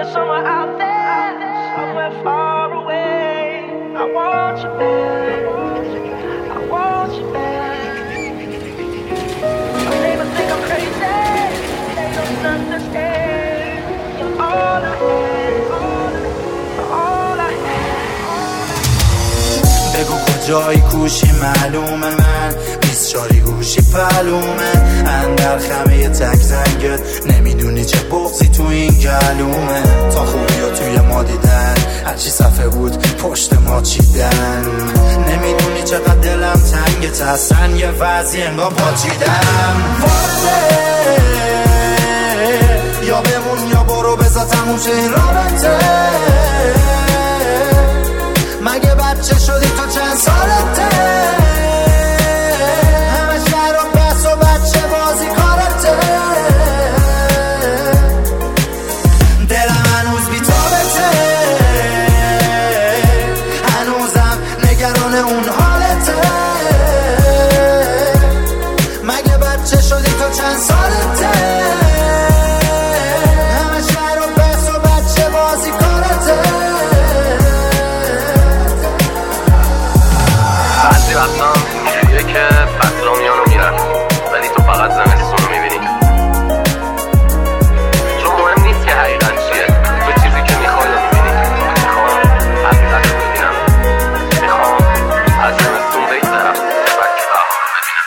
somewhere out there, somewhere far away. I want you back, I want you back. My neighbors think I'm crazy, they don't understand. You're all I had, all I had. بگو کجایی کوشی معلومه، من 24 گوشی پلومه، اندر خمه تک زنگت نمیدونی چه بغضی تو این گلومه. تا خوبی ها توی ما دیدن، هرچی صفحه بود پشت ما چیدن، نمیدونی چقدر دلم تنگت، هستن یه وضعی انگار پاچیدم. وارده یا بمون یا برو بذار تموم شه این رابطه. مگه بچه شدی تو چند سالته؟ همه شهر و بس و بچه بازی کارته. دلم هنوز بی تابته، هنوزم نگران اون حالته. مگه بچه شدی تو چند سالته؟ همه شهر و بس و بچه بازی کارته. بعضی وقتا اینجوریه که فصلا میان و میرن، ولی تو فقط زمستون رو میبینی. چون مهم نیست که حقیقت چیه، تو چیزی که میخوای رو میبینی. میخوام حقیقت رو ببینم، میخوام از زمستون بگذرم بلکه بهار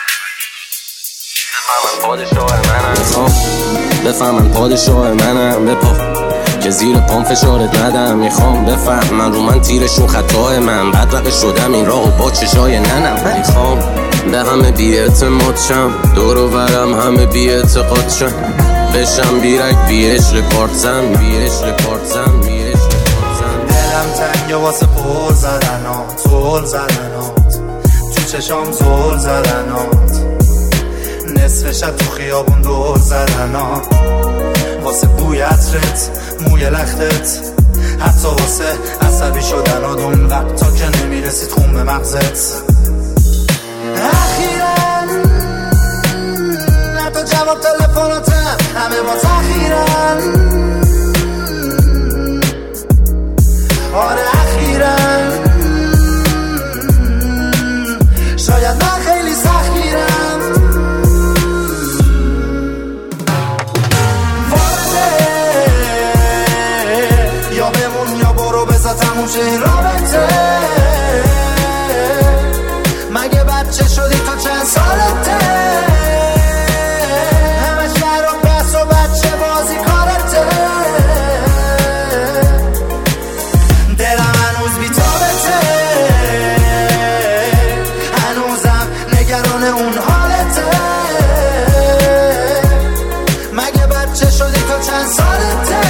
رو ببینم. بفهمن پادشاه منم، بپا که زیر پام فشارت ندم. میخوام بفهمن رو من تیرشون خطای من، بدرقه شدم این راه و با چشای ننم. میخوام به همه بی اعتماد شم، دور و برم همه بی اعتقاد شم، بشم بیرک بی عشق پارتزن، بی عشق پارتزن، بی عشق پارتزن. دلم تنگه واسه پر زدنات، زل زدنات تو چشام، زل زدنات نصف شب تو خیابون دور زدنات، واسه بوی عطرت، موی لختت، حتی واسه عصبی شدن اون وقت تا که نمیرسید خون به مغزت. اخیراً حتی جواب تلفناتم همه با تأخیرن. آره اخیراً شاید من خیلی سخیرم. یا بمون یا برو بذار تموم شه این رابطه. مگه بچه شدی تو چند سالته؟ همه شهر و بس و بچه بازی کارته. دلم هنوز بی تابته، هنوزم نگران اون حالته. مگه بچه شدی تو چند سالته؟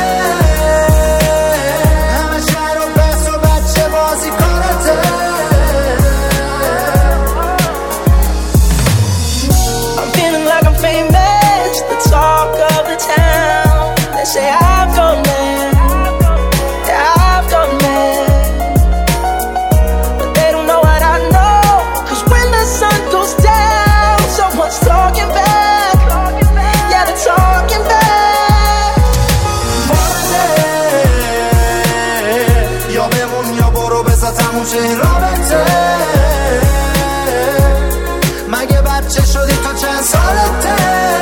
Say I've gone mad, yeah, I've gone mad, but they don't know what I know. Cause when the sun goes down, someone's talking back, yeah, they're talking back. یا بمون یا برو بذار تموم شه این رابطه. مگه بچه شدی تو چند سالته؟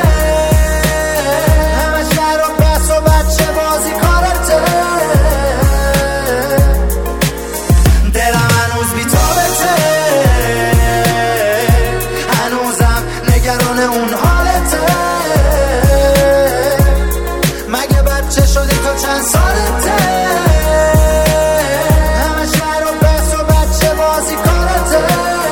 اون حالته. مگه بچه شدی تو چند سالته؟ همه شهر و بس و بچه بازی کارته.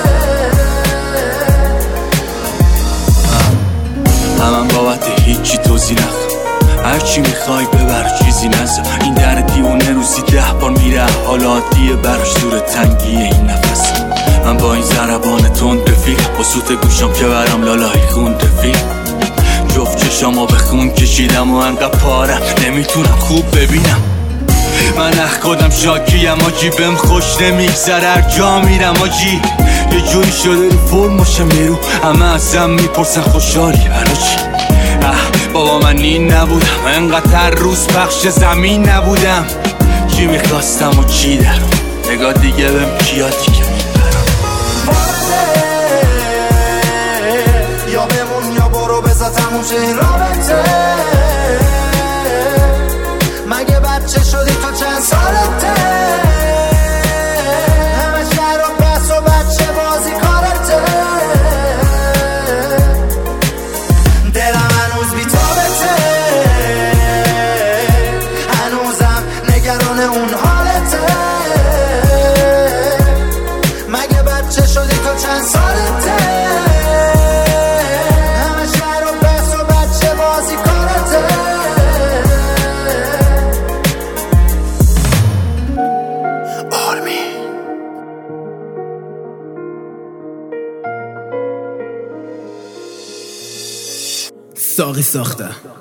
همم بابت هیچی توضیح نخوا، هرچی میخوای ببر چیزی نزا. این در دیونه روزی 10 بار میره، حالا عادیه براش دور تنگیه این نفس. من با این ضربان تند رفیق، با سوت گوشم که برم لالای خون رفیق. جفت چشامو به خون کشیدم و انقدر پارم نمیتونم خوب ببینم. من اخکادم شاکیم آجی، بهم خوش نمیگذره هر جا میرم آجی. یه جوری شده رو فرماشم میرو، همه ازم میپرسن خوشحالی الان چی؟ بابا من این نبودم، انقدر روز پخش زمین نبودم. چی میخواستم و چی درم، نگاه دیگه بهم کیاتی که میبرم. یا بمون یا برو بذار تموم شه این رابطه. مگه بچه شدی تو چند سالته؟ همه شهر و بس و بچه بازی کارته. دلم هنوز بی‌تابته، هنوزم نگران اون حالته. مگه بچه شدی تو چند سالته؟ همه شهر و بس و بچه بازی کارته. ساقی ساخته